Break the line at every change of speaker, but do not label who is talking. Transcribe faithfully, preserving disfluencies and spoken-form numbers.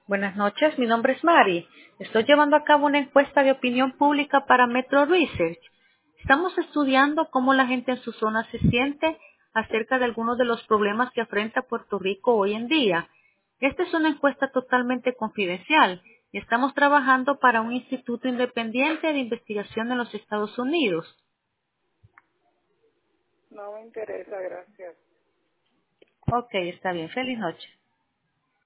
Buenas noches, mi nombre es Mari. Estoy llevando a cabo una encuesta de opinión pública para Metro Research. Estamos estudiando cómo la gente en su zona se siente acerca de algunos de los problemas que afrenta Puerto Rico hoy en día. Esta es una encuesta totalmente confidencial y estamos trabajando para un instituto independiente de investigación en los Estados Unidos.
No me interesa, gracias.
Ok, está bien. Feliz noche.